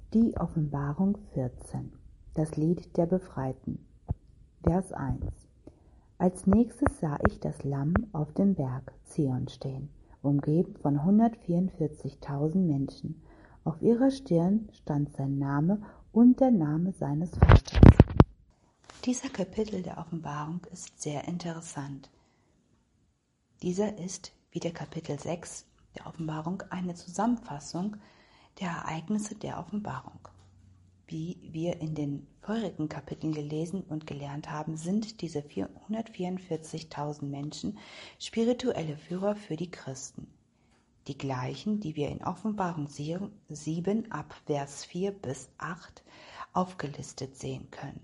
Die Offenbarung 14. Das Lied der Befreiten. Vers 1. Als nächstes sah ich das Lamm auf dem Berg Zion stehen, umgeben von 144.000 Menschen. Auf ihrer Stirn stand sein Name und der Name seines Vaters. Dieser Kapitel der Offenbarung ist sehr interessant. Dieser ist, wie der Kapitel 6 der Offenbarung, eine Zusammenfassung der Ereignisse der Offenbarung. Wie wir in den vorherigen Kapiteln gelesen und gelernt haben, sind diese 144.000 Menschen spirituelle Führer für die Christen. Die gleichen, die wir in Offenbarung 7 ab Vers 4 bis 8 aufgelistet sehen können.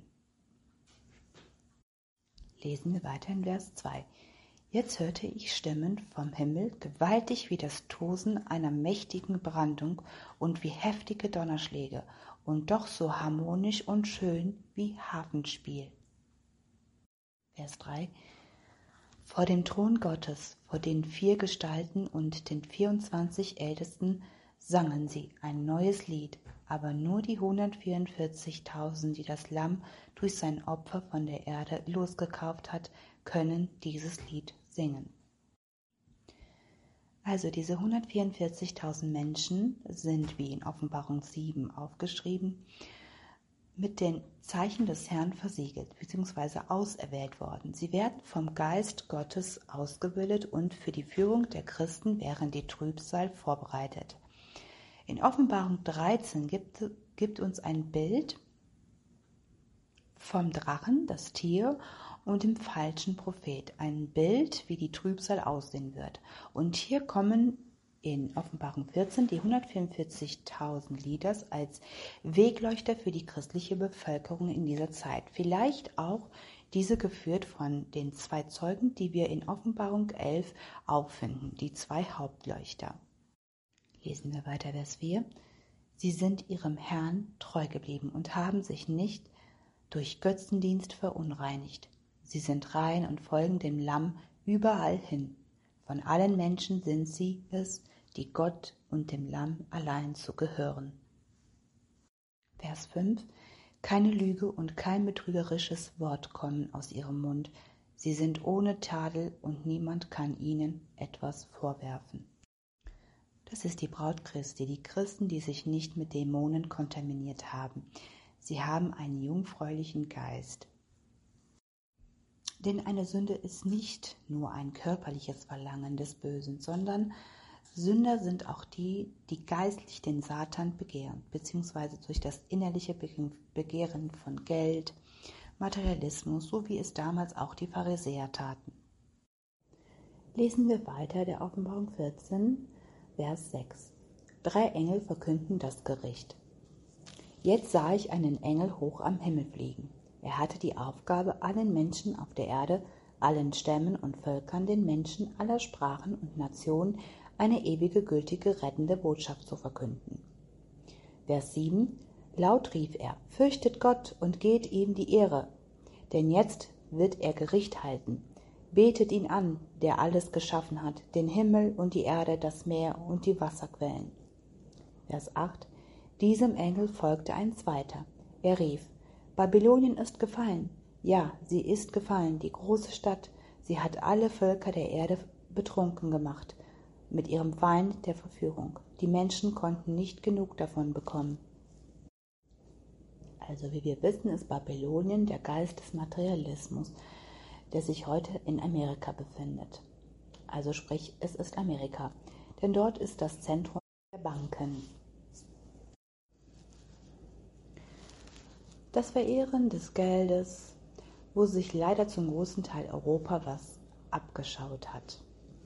Lesen wir weiter in Vers 2. Jetzt hörte ich Stimmen vom Himmel, gewaltig wie das Tosen einer mächtigen Brandung und wie heftige Donnerschläge, und doch so harmonisch und schön wie Harfenspiel. Vers 3. Vor dem Thron Gottes, vor den 4 Gestalten und den 24 Ältesten sangen sie ein neues Lied, aber nur die 144.000, die das Lamm durch sein Opfer von der Erde losgekauft hat, können dieses Lied singen. Also diese 144.000 Menschen sind, wie in Offenbarung 7 aufgeschrieben, mit den Zeichen des Herrn versiegelt bzw. auserwählt worden. Sie werden vom Geist Gottes ausgebildet und für die Führung der Christen während die Trübsal vorbereitet. In Offenbarung 13 gibt uns ein Bild vom Drachen, das Tier, und dem falschen Prophet. Ein Bild, wie die Trübsal aussehen wird. Und hier kommen in Offenbarung 14 die 144.000 Leaders als Wegleuchter für die christliche Bevölkerung in dieser Zeit. Vielleicht auch diese geführt von den 2 Zeugen, die wir in Offenbarung 11 auffinden, die 2 Hauptleuchter. Lesen wir weiter Vers 4. Sie sind ihrem Herrn treu geblieben und haben sich nicht durch Götzendienst verunreinigt. Sie sind rein und folgen dem Lamm überall hin. Von allen Menschen sind sie es, die Gott und dem Lamm allein zu gehören. Vers 5. Keine Lüge und kein betrügerisches Wort kommen aus ihrem Mund. Sie sind ohne Tadel und niemand kann ihnen etwas vorwerfen. Das ist die Braut Christi, die Christen, die sich nicht mit Dämonen kontaminiert haben. Sie haben einen jungfräulichen Geist. Denn eine Sünde ist nicht nur ein körperliches Verlangen des Bösen, sondern Sünder sind auch die, die geistlich den Satan begehren, beziehungsweise durch das innerliche Begehren von Geld, Materialismus, so wie es damals auch die Pharisäer taten. Lesen wir weiter der Offenbarung 14, Vers 6. 3 Engel verkünden das Gericht. Jetzt sah ich einen Engel hoch am Himmel fliegen. Er hatte die Aufgabe, allen Menschen auf der Erde, allen Stämmen und Völkern, den Menschen aller Sprachen und Nationen eine ewige, gültige, rettende Botschaft zu verkünden. Vers 7. Laut rief er, fürchtet Gott und geht ihm die Ehre, denn jetzt wird er Gericht halten. Betet ihn an, der alles geschaffen hat, den Himmel und die Erde, das Meer und die Wasserquellen. Vers 8. Diesem Engel folgte ein zweiter. Er rief, Babylonien ist gefallen. Ja, sie ist gefallen, die große Stadt. Sie hat alle Völker der Erde betrunken gemacht, mit ihrem Wein der Verführung. Die Menschen konnten nicht genug davon bekommen. Also wie wir wissen, ist Babylonien der Geist des Materialismus, der sich heute in Amerika befindet. Also sprich, es ist Amerika, denn dort ist das Zentrum der Banken. Das Verehren des Geldes, wo sich leider zum großen Teil Europa was abgeschaut hat.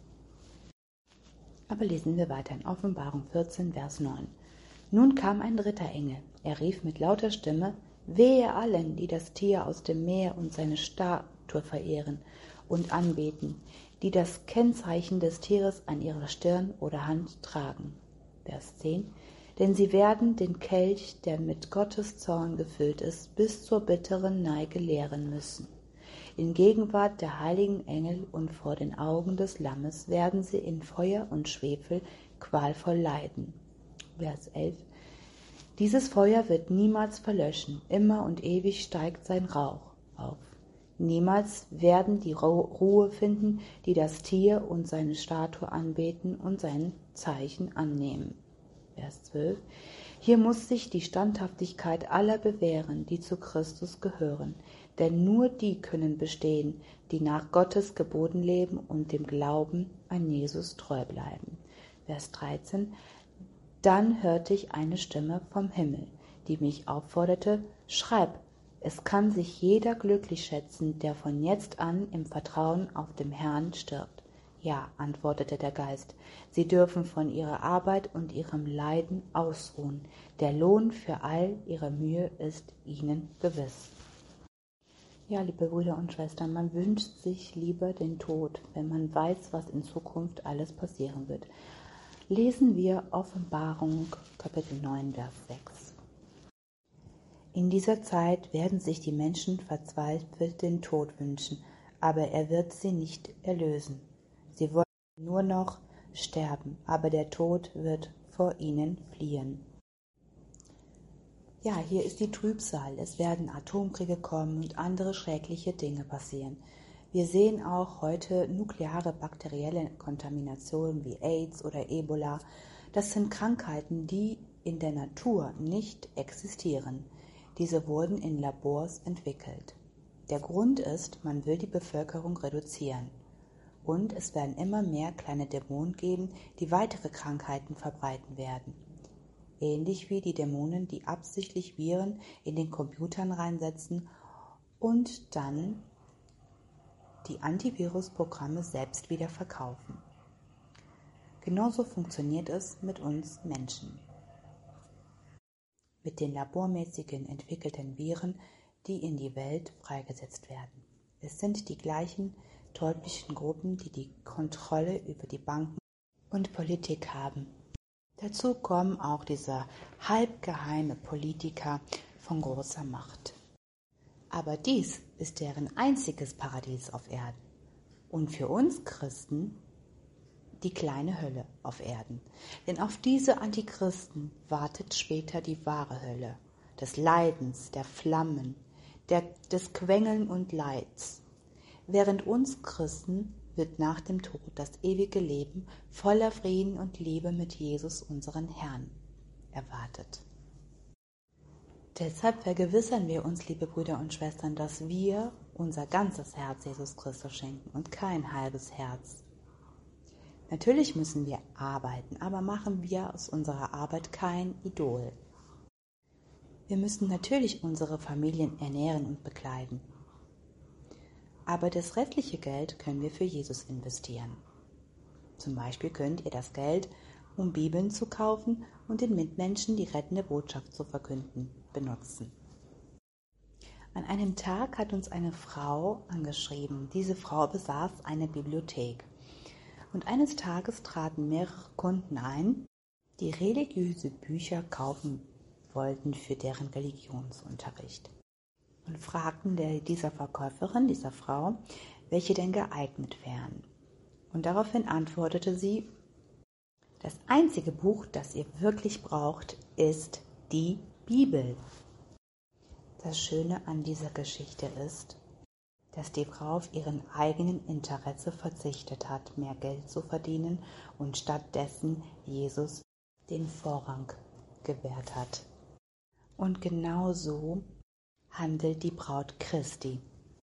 Aber lesen wir weiter in Offenbarung 14, Vers 9. Nun kam ein dritter Engel. Er rief mit lauter Stimme, wehe allen, die das Tier aus dem Meer und seine Statue verehren und anbeten, die das Kennzeichen des Tieres an ihrer Stirn oder Hand tragen. Vers 10. Denn sie werden den Kelch, der mit Gottes Zorn gefüllt ist, bis zur bitteren Neige leeren müssen. In Gegenwart der heiligen Engel und vor den Augen des Lammes werden sie in Feuer und Schwefel qualvoll leiden. Vers 11. Dieses Feuer wird niemals verlöschen, immer und ewig steigt sein Rauch auf. Niemals werden die Ruhe finden, die das Tier und seine Statue anbeten und sein Zeichen annehmen. Vers 12. Hier muss sich die Standhaftigkeit aller bewähren, die zu Christus gehören, denn nur die können bestehen, die nach Gottes Geboten leben und dem Glauben an Jesus treu bleiben. Vers 13. Dann hörte ich eine Stimme vom Himmel, die mich aufforderte: Schreib, es kann sich jeder glücklich schätzen, der von jetzt an im Vertrauen auf den Herrn stirbt. Ja, antwortete der Geist, sie dürfen von ihrer Arbeit und ihrem Leiden ausruhen. Der Lohn für all ihre Mühe ist ihnen gewiss. Ja, liebe Brüder und Schwestern, man wünscht sich lieber den Tod, wenn man weiß, was in Zukunft alles passieren wird. Lesen wir Offenbarung Kapitel 9, Vers 6. In dieser Zeit werden sich die Menschen verzweifelt den Tod wünschen, aber er wird sie nicht erlösen. Sie wollen nur noch sterben, aber der Tod wird vor ihnen fliehen. Ja, hier ist die Trübsal. Es werden Atomkriege kommen und andere schreckliche Dinge passieren. Wir sehen auch heute nukleare bakterielle Kontaminationen wie AIDS oder Ebola. Das sind Krankheiten, die in der Natur nicht existieren. Diese wurden in Labors entwickelt. Der Grund ist, man will die Bevölkerung reduzieren. Und es werden immer mehr kleine Dämonen geben, die weitere Krankheiten verbreiten werden. Ähnlich wie die Dämonen, die absichtlich Viren in den Computern reinsetzen und dann die Antivirusprogramme selbst wieder verkaufen. Genauso funktioniert es mit uns Menschen. Mit den labormäßigen entwickelten Viren, die in die Welt freigesetzt werden. Es sind die gleichen teuflischen Gruppen, die die Kontrolle über die Banken und Politik haben. Dazu kommen auch diese halbgeheime Politiker von großer Macht. Aber dies ist deren einziges Paradies auf Erden. Und für uns Christen die kleine Hölle auf Erden. Denn auf diese Antichristen wartet später die wahre Hölle, des Leidens, der Flammen, des Quengeln und Leids. Während uns Christen wird nach dem Tod das ewige Leben voller Frieden und Liebe mit Jesus, unseren Herrn, erwartet. Deshalb vergewissern wir uns, liebe Brüder und Schwestern, dass wir unser ganzes Herz Jesus Christus schenken und kein halbes Herz. Natürlich müssen wir arbeiten, aber machen wir aus unserer Arbeit kein Idol. Wir müssen natürlich unsere Familien ernähren und bekleiden. Aber das restliche Geld können wir für Jesus investieren. Zum Beispiel könnt ihr das Geld, um Bibeln zu kaufen und den Mitmenschen die rettende Botschaft zu verkünden, benutzen. An einem Tag hat uns eine Frau angeschrieben. Diese Frau besaß eine Bibliothek. Und eines Tages traten mehrere Kunden ein, die religiöse Bücher kaufen wollten für deren Religionsunterricht. Und fragten dieser Verkäuferin, dieser Frau, welche denn geeignet wären. Und daraufhin antwortete sie: Das einzige Buch, das ihr wirklich braucht, ist die Bibel. Das Schöne an dieser Geschichte ist, dass die Frau auf ihren eigenen Interesse verzichtet hat, mehr Geld zu verdienen und stattdessen Jesus den Vorrang gewährt hat. Und genau so handelt die Braut Christi.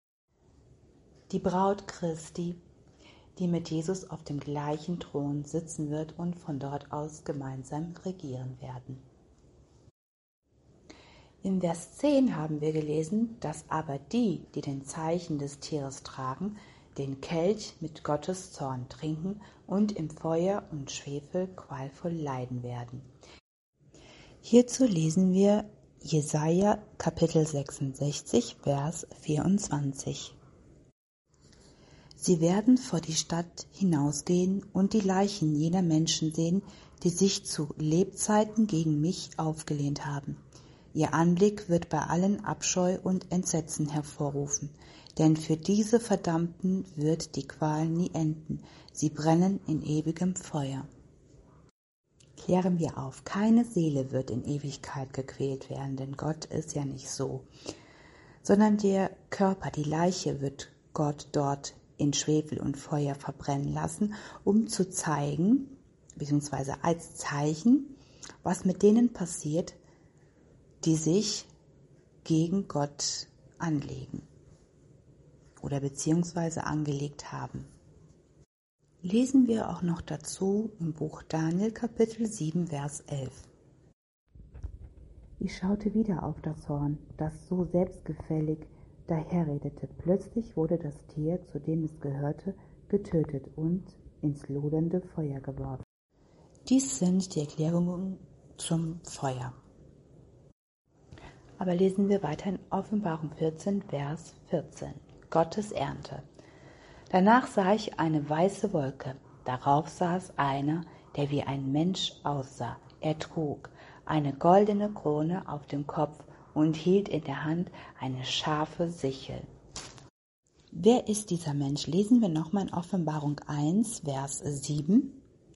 Die Braut Christi, die mit Jesus auf dem gleichen Thron sitzen wird und von dort aus gemeinsam regieren werden. Im Vers 10 haben wir gelesen, dass aber die, die den Zeichen des Tieres tragen, den Kelch mit Gottes Zorn trinken und im Feuer und Schwefel qualvoll leiden werden. Hierzu lesen wir Jesaja Kapitel 66, Vers 24. Sie werden vor die Stadt hinausgehen und die Leichen jener Menschen sehen, die sich zu Lebzeiten gegen mich aufgelehnt haben. Ihr Anblick wird bei allen Abscheu und Entsetzen hervorrufen, denn für diese Verdammten wird die Qual nie enden, sie brennen in ewigem Feuer. klären wir auf, keine Seele wird in Ewigkeit gequält werden, denn Gott ist ja nicht so, sondern der Körper, die Leiche wird Gott dort in Schwefel und Feuer verbrennen lassen, um zu zeigen, beziehungsweise als Zeichen, was mit denen passiert, die sich gegen Gott anlegen oder beziehungsweise angelegt haben. Lesen wir auch noch dazu im Buch Daniel Kapitel 7, Vers 11. Ich schaute wieder auf das Horn, das so selbstgefällig daherredete. Plötzlich wurde das Tier, zu dem es gehörte, getötet und ins lodernde Feuer geworfen. Dies sind die Erklärungen zum Feuer. Aber lesen wir weiter in Offenbarung 14, Vers 14. Gottes Ernte. Danach sah ich eine weiße Wolke. Darauf saß einer, der wie ein Mensch aussah. Er trug eine goldene Krone auf dem Kopf und hielt in der Hand eine scharfe Sichel. Wer ist dieser Mensch? Lesen wir nochmal in Offenbarung 1, Vers 7.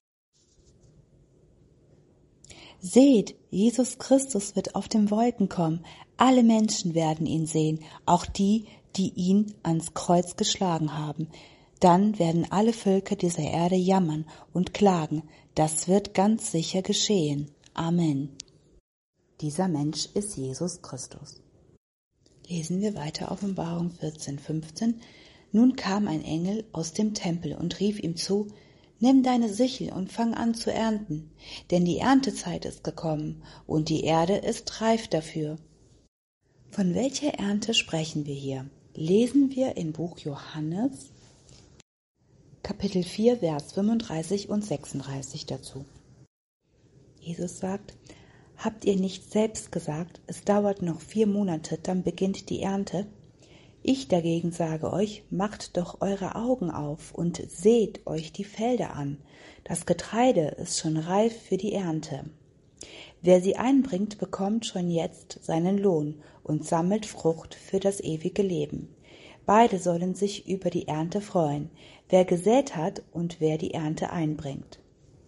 Seht, Jesus Christus wird auf den Wolken kommen. Alle Menschen werden ihn sehen, auch die, die ihn ans Kreuz geschlagen haben. Dann werden alle Völker dieser Erde jammern und klagen. Das wird ganz sicher geschehen. Amen. Dieser Mensch ist Jesus Christus. Lesen wir weiter Offenbarung 14, 15. Nun kam ein Engel aus dem Tempel und rief ihm zu: Nimm deine Sichel und fang an zu ernten, denn die Erntezeit ist gekommen und die Erde ist reif dafür. Von welcher Ernte sprechen wir hier? Lesen wir im Buch Johannes, Kapitel 4, Vers 35 und 36 dazu. Jesus sagt: Habt ihr nicht selbst gesagt, es dauert noch 4 Monate, dann beginnt die Ernte? Ich dagegen sage euch, macht doch eure Augen auf und seht euch die Felder an. Das Getreide ist schon reif für die Ernte. Wer sie einbringt, bekommt schon jetzt seinen Lohn und sammelt Frucht für das ewige Leben. Beide sollen sich über die Ernte freuen, wer gesät hat und wer die Ernte einbringt.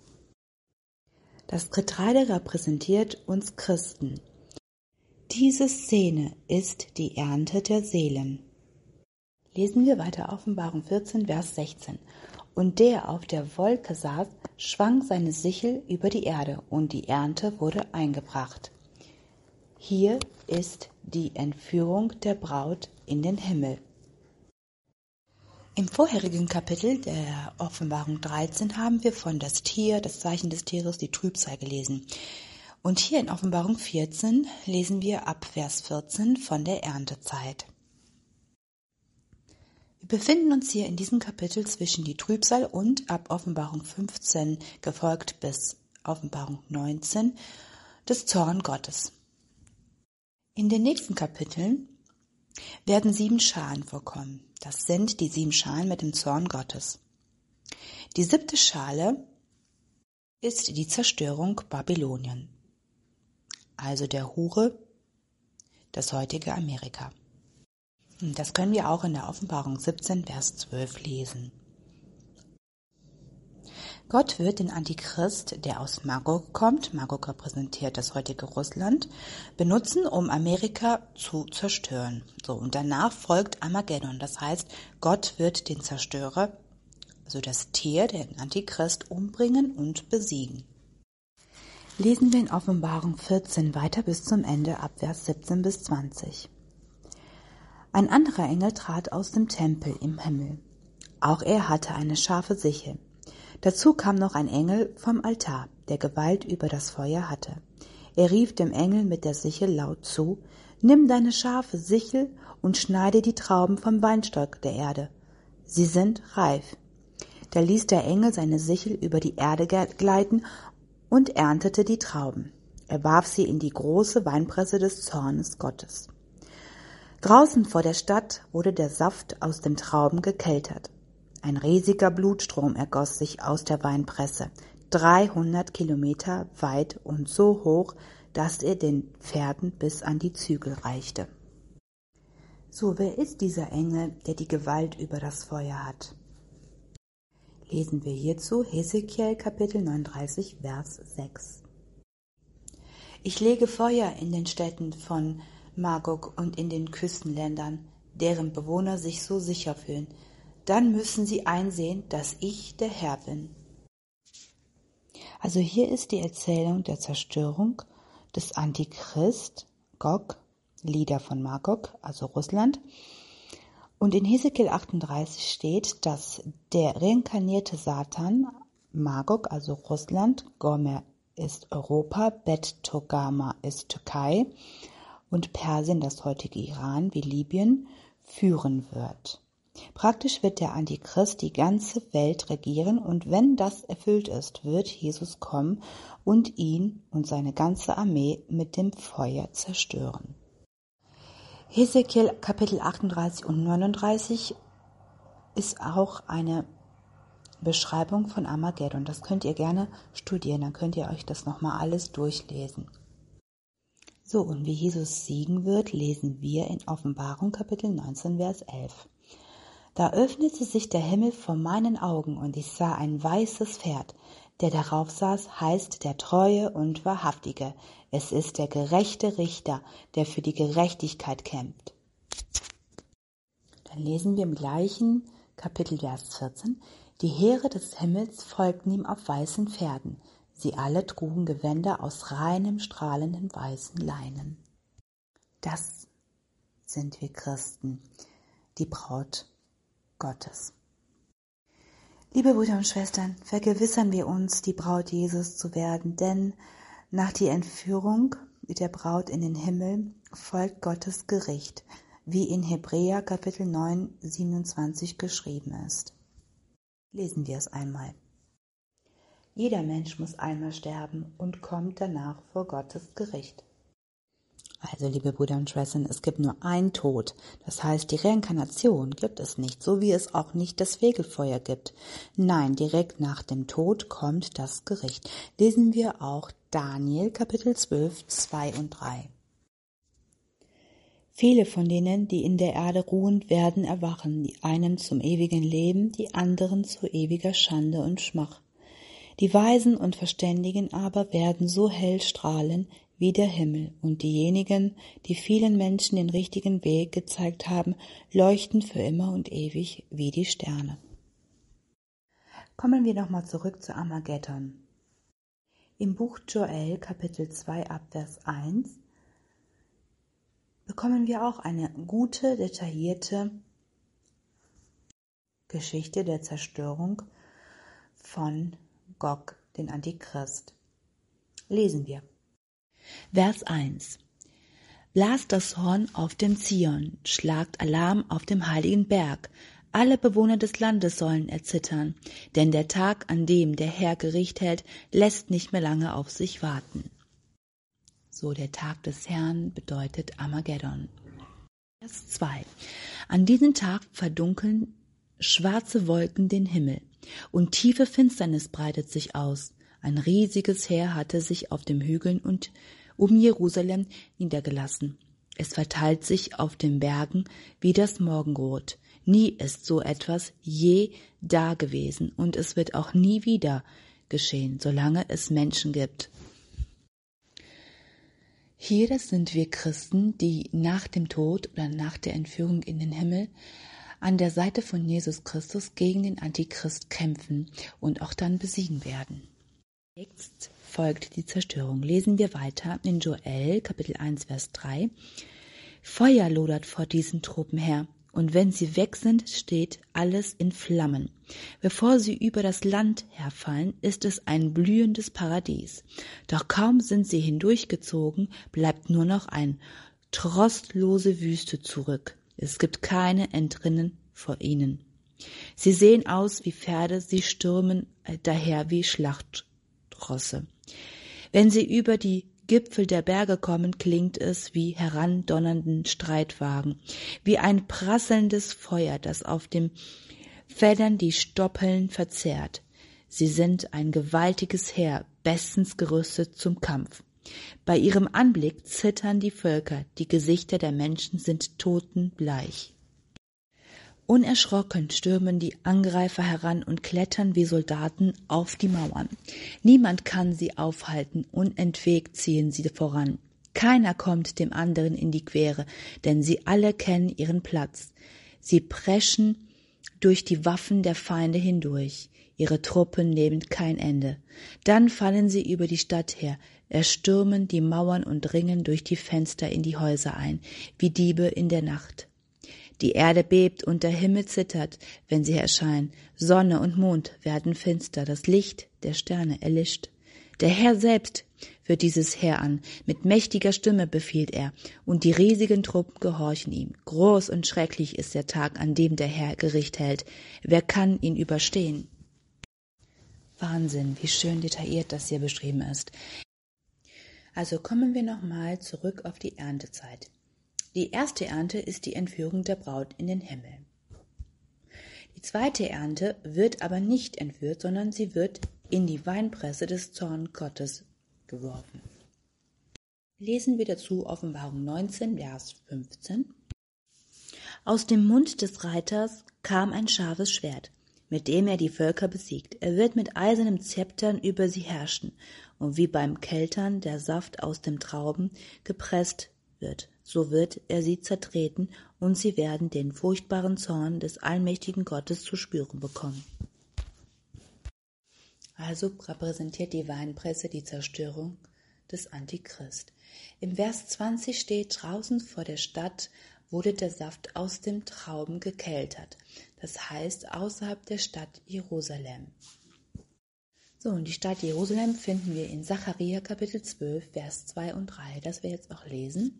Das Getreide repräsentiert uns Christen. Diese Szene ist die Ernte der Seelen. Lesen wir weiter Offenbarung 14, Vers 16. Und der auf der Wolke saß, schwang seine Sichel über die Erde, und die Ernte wurde eingebracht. Hier ist die Entführung der Braut in den Himmel. Im vorherigen Kapitel der Offenbarung 13 haben wir von das Tier, das Zeichen des Tieres, die Trübsal gelesen. Und hier in Offenbarung 14 lesen wir ab Vers 14 von der Erntezeit. Wir befinden uns hier in diesem Kapitel zwischen die Trübsal und ab Offenbarung 15 gefolgt bis Offenbarung 19 des Zorn Gottes. In den nächsten Kapiteln werden 7 Schalen vorkommen. Das sind die 7 Schalen mit dem Zorn Gottes. Die 7. Schale ist die Zerstörung Babylonien, also der Hure, das heutige Amerika. Das können wir auch in der Offenbarung 17, Vers 12 lesen. Gott wird den Antichrist, der aus Magog kommt, Magog repräsentiert das heutige Russland, benutzen, um Amerika zu zerstören. Und danach folgt Armageddon, das heißt, Gott wird den Zerstörer, also das Tier, den Antichrist, umbringen und besiegen. Lesen wir in Offenbarung 14 weiter bis zum Ende ab Vers 17 bis 20. Ein anderer Engel trat aus dem Tempel im Himmel. Auch er hatte eine scharfe Sichel. Dazu kam noch ein Engel vom Altar, der Gewalt über das Feuer hatte. Er rief dem Engel mit der Sichel laut zu: Nimm deine scharfe Sichel und schneide die Trauben vom Weinstock der Erde. Sie sind reif. Da ließ der Engel seine Sichel über die Erde gleiten und erntete die Trauben. Er warf sie in die große Weinpresse des Zornes Gottes. Draußen vor der Stadt wurde der Saft aus den Trauben gekeltert. Ein riesiger Blutstrom ergoss sich aus der Weinpresse, 300 Kilometer weit und so hoch, dass er den Pferden bis an die Zügel reichte. So, wer ist dieser Engel, der die Gewalt über das Feuer hat? Lesen wir hierzu Hesekiel Kapitel 39, Vers 6. Ich lege Feuer in den Städten von Magog und in den Küstenländern, deren Bewohner sich so sicher fühlen. Dann müssen sie einsehen, dass ich der Herr bin. Also hier ist die Erzählung der Zerstörung des Antichrist, Gog, Leader von Magog, also Russland. Und in Hesekiel 38 steht, dass der reinkarnierte Satan, Magog, also Russland, Gomer ist Europa, Bet Togarma ist Türkei und Persien, das heutige Iran, wie Libyen, führen wird. Praktisch wird der Antichrist die ganze Welt regieren und wenn das erfüllt ist, wird Jesus kommen und ihn und seine ganze Armee mit dem Feuer zerstören. Hesekiel Kapitel 38 und 39 ist auch eine Beschreibung von Armageddon. Das könnt ihr gerne studieren, dann könnt ihr euch das nochmal alles durchlesen. So, und wie Jesus siegen wird, lesen wir in Offenbarung Kapitel 19, Vers 11. Da öffnete sich der Himmel vor meinen Augen und ich sah ein weißes Pferd. Der darauf saß, heißt der Treue und Wahrhaftige. Es ist der gerechte Richter, der für die Gerechtigkeit kämpft. Dann lesen wir im gleichen Kapitel Vers 14. Die Heere des Himmels folgten ihm auf weißen Pferden. Sie alle trugen Gewänder aus reinem, strahlendem weißen Leinen. Das sind wir Christen, die Braut Gottes. Liebe Brüder und Schwestern, vergewissern wir uns, die Braut Jesus zu werden, denn nach der Entführung der Braut in den Himmel folgt Gottes Gericht, wie in Hebräer Kapitel 9, 27 geschrieben ist. Lesen wir es einmal. Jeder Mensch muss einmal sterben und kommt danach vor Gottes Gericht. Also, liebe Brüder und Schwestern, es gibt nur einen Tod. Das heißt, die Reinkarnation gibt es nicht, so wie es auch nicht das Fegefeuer gibt. Nein, direkt nach dem Tod kommt das Gericht. Lesen wir auch Daniel Kapitel 12, 2 und 3. Viele von denen, die in der Erde ruhen, werden erwachen, die einen zum ewigen Leben, die anderen zu ewiger Schande und Schmach. Die Weisen und Verständigen aber werden so hell strahlen wie der Himmel, und diejenigen, die vielen Menschen den richtigen Weg gezeigt haben, leuchten für immer und ewig wie die Sterne. Kommen wir nochmal zurück zu Armageddon. Im Buch Joel, Kapitel 2, Abvers 1, bekommen wir auch eine gute, detaillierte Geschichte der Zerstörung von Gog, den Antichrist. Lesen wir. Vers 1. Blast das Horn auf dem Zion, schlagt Alarm auf dem heiligen Berg. Alle Bewohner des Landes sollen erzittern, denn der Tag, an dem der Herr Gericht hält, lässt nicht mehr lange auf sich warten. So, der Tag des Herrn bedeutet Armageddon. Vers 2. An diesem Tag verdunkeln schwarze Wolken den Himmel, und tiefe Finsternis breitet sich aus. Ein riesiges Heer hatte sich auf den Hügeln und um Jerusalem niedergelassen. Es verteilt sich auf den Bergen wie das Morgenrot. Nie ist so etwas je da gewesen, und es wird auch nie wieder geschehen, solange es Menschen gibt. Hier sind wir Christen, die nach dem Tod oder nach der Entführung in den Himmel an der Seite von Jesus Christus gegen den Antichrist kämpfen und auch dann besiegen werden. Jetzt folgt die Zerstörung. Lesen wir weiter in Joel, Kapitel 1, Vers 3. Feuer lodert vor diesen Truppen her, und wenn sie weg sind, steht alles in Flammen. Bevor sie über das Land herfallen, ist es ein blühendes Paradies. Doch kaum sind sie hindurchgezogen, bleibt nur noch eine trostlose Wüste zurück. Es gibt keine Entrinnen vor ihnen. Sie sehen aus wie Pferde, sie stürmen daher wie Schlachtrosse. Wenn sie über die Gipfel der Berge kommen, klingt es wie herandonnernden Streitwagen, wie ein prasselndes Feuer, das auf den Feldern die Stoppeln verzehrt. Sie sind ein gewaltiges Heer, bestens gerüstet zum Kampf. Bei ihrem Anblick zittern die Völker, die Gesichter der Menschen sind totenbleich. Unerschrocken stürmen die Angreifer heran und klettern wie Soldaten auf die Mauern. Niemand kann sie aufhalten, unentwegt ziehen sie voran. Keiner kommt dem anderen in die Quere, denn sie alle kennen ihren Platz. Sie preschen durch die Waffen der Feinde hindurch. Ihre Truppen nehmen kein Ende. Dann fallen sie über die Stadt her, erstürmen die Mauern und dringen durch die Fenster in die Häuser ein, wie Diebe in der Nacht. Die Erde bebt und der Himmel zittert, wenn sie erscheinen. Sonne und Mond werden finster, das Licht der Sterne erlischt. Der Herr selbst führt dieses Heer an, mit mächtiger Stimme befiehlt er, und die riesigen Truppen gehorchen ihm. Groß und schrecklich ist der Tag, an dem der Herr Gericht hält. Wer kann ihn überstehen? Wahnsinn, wie schön detailliert das hier beschrieben ist. Also kommen wir nochmal zurück auf die Erntezeit. Die erste Ernte ist die Entführung der Braut in den Himmel. Die zweite Ernte wird aber nicht entführt, sondern sie wird in die Weinpresse des Zorns Gottes geworfen. Lesen wir dazu Offenbarung 19, Vers 15. Aus dem Mund des Reiters kam ein scharfes Schwert, mit dem er die Völker besiegt. Er wird mit eisernen Zeptern über sie herrschen, und wie beim Keltern der Saft aus den Trauben gepresst wird, so wird er sie zertreten, und sie werden den furchtbaren Zorn des allmächtigen Gottes zu spüren bekommen. Also repräsentiert die Weinpresse die Zerstörung des Antichrist. Im Vers 20 steht, draußen vor der Stadt wurde der Saft aus den Trauben gekeltert. Das heißt, außerhalb der Stadt Jerusalem. So, und die Stadt Jerusalem finden wir in Sacharja Kapitel 12, Vers 2 und 3, das wir jetzt auch lesen.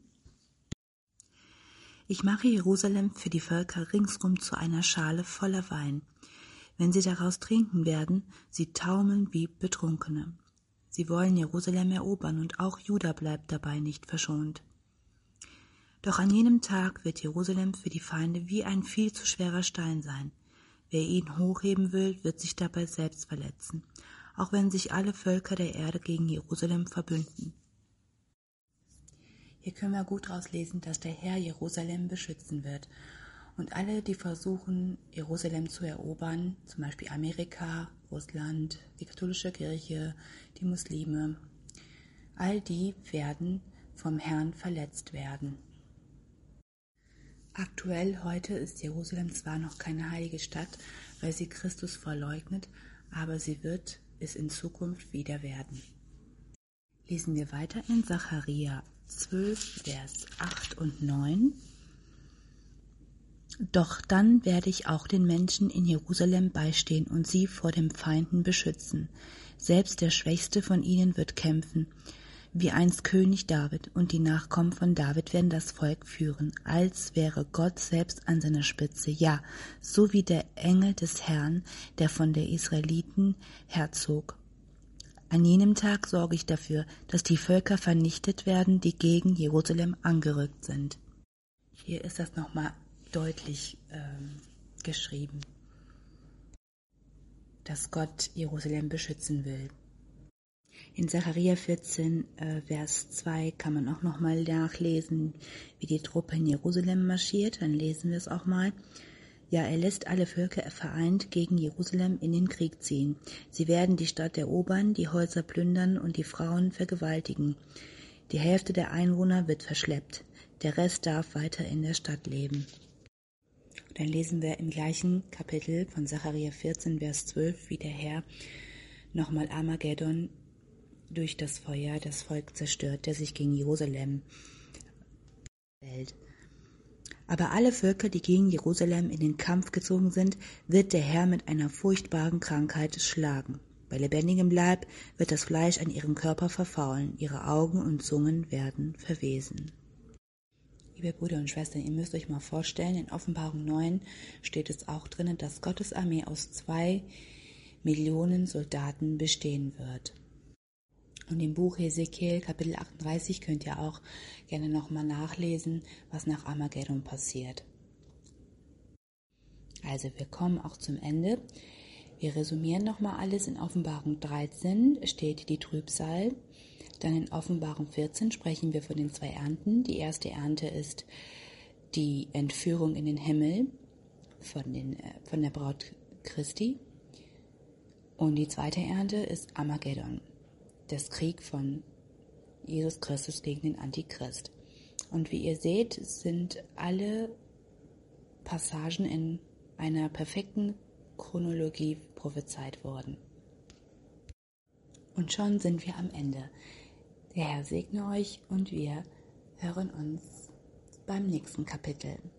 Ich mache Jerusalem für die Völker ringsum zu einer Schale voller Wein. Wenn sie daraus trinken werden, sie taumeln wie Betrunkene. Sie wollen Jerusalem erobern, und auch Juda bleibt dabei nicht verschont. Doch an jenem Tag wird Jerusalem für die Feinde wie ein viel zu schwerer Stein sein. Wer ihn hochheben will, wird sich dabei selbst verletzen, auch wenn sich alle Völker der Erde gegen Jerusalem verbünden. Hier können wir gut daraus lesen, dass der Herr Jerusalem beschützen wird. Und alle, die versuchen, Jerusalem zu erobern, zum Beispiel Amerika, Russland, die katholische Kirche, die Muslime, all die werden vom Herrn verletzt werden. Aktuell heute ist Jerusalem zwar noch keine heilige Stadt, weil sie Christus verleugnet, aber sie wird es in Zukunft wieder werden. Lesen wir weiter in Sacharja 12, Vers 8 und 9. Doch dann werde ich auch den Menschen in Jerusalem beistehen und sie vor den Feinden beschützen. Selbst der Schwächste von ihnen wird kämpfen, wie einst König David, und die Nachkommen von David werden das Volk führen, als wäre Gott selbst an seiner Spitze, ja, so wie der Engel des Herrn, der von der Israeliten herzog. An jenem Tag sorge ich dafür, dass die Völker vernichtet werden, die gegen Jerusalem angerückt sind. Hier ist das nochmal deutlich geschrieben, dass Gott Jerusalem beschützen will. In Sacharja 14, Vers 2 kann man auch nochmal nachlesen, wie die Truppe in Jerusalem marschiert. Dann lesen wir es auch mal. Ja, er lässt alle Völker vereint gegen Jerusalem in den Krieg ziehen. Sie werden die Stadt erobern, die Häuser plündern und die Frauen vergewaltigen. Die Hälfte der Einwohner wird verschleppt. Der Rest darf weiter in der Stadt leben. Dann lesen wir im gleichen Kapitel von Sacharja 14, Vers 12, wie der Herr nochmal Armageddon durch das Feuer das Volk zerstört, der sich gegen Jerusalem stellt. Aber alle Völker, die gegen Jerusalem in den Kampf gezogen sind, wird der Herr mit einer furchtbaren Krankheit schlagen. Bei lebendigem Leib wird das Fleisch an ihrem Körper verfaulen, ihre Augen und Zungen werden verwesen. Liebe Brüder und Schwestern, ihr müsst euch mal vorstellen, in Offenbarung 9 steht es auch drin, dass Gottes Armee aus 2 Millionen Soldaten bestehen wird. Und im Buch Hesekiel, Kapitel 38, könnt ihr auch gerne nochmal nachlesen, was nach Armageddon passiert. Also wir kommen auch zum Ende. Wir resümieren nochmal alles. In Offenbarung 13 steht die Trübsal. Dann in Offenbarung 14 sprechen wir von den 2 Ernten. Die erste Ernte ist die Entführung in den Himmel. von der Braut Christi. Und die zweite Ernte ist Armageddon, das Krieg von Jesus Christus gegen den Antichrist. Und wie ihr seht, sind alle Passagen in einer perfekten Chronologie prophezeit worden. Und schon sind wir am Ende. Der Herr segne euch und wir hören uns beim nächsten Kapitel.